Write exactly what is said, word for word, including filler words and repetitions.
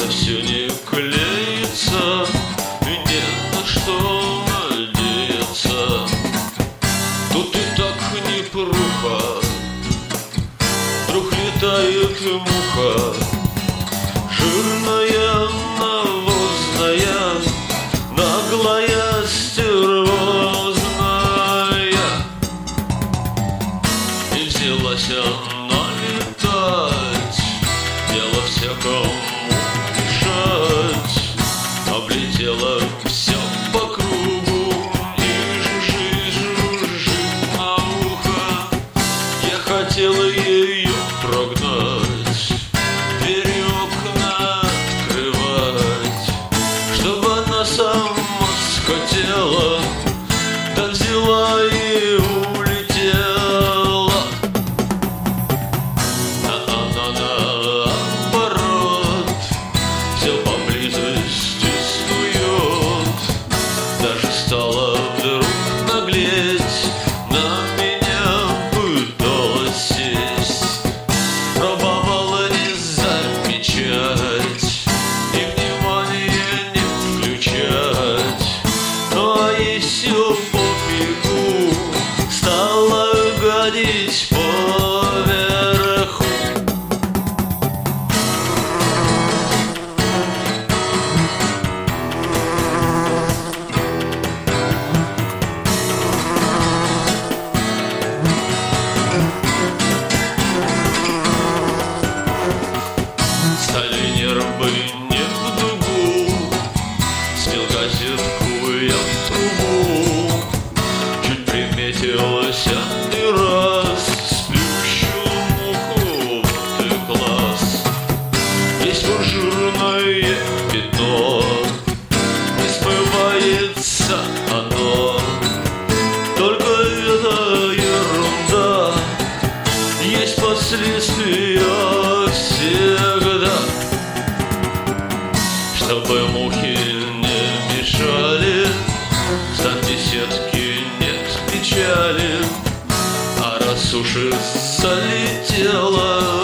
все не клеится, и не на что надеяться. Тут и так непруха, вдруг летает муха, жирная, навозная, наглая, стервозная. И взялась она летать, дело всякому мешать. Облетела все по кругу и жужжит, жужжит на ухо. Я хотела ее прогнать, двери окна открывать, чтобы она сама скотела, да взяла и улетела. А она наоборот все поблизости снует, даже стала вдруг наглеть, на меня пыталась сесть, пробовала не замечать и внимание не включать. Ну а ей все пофигу, стала гадить поверху. Стали нервы не в дугу, спел газетку я в трубу, чуть приметилась и раз сплющую муху в ты глаз. Есть вот жирное пятно, не смывается оно, только это ерунда, есть последствия всегда. Чтобы мухи не мешали, ставьте сетки, нет печали. А раз уж и залетела,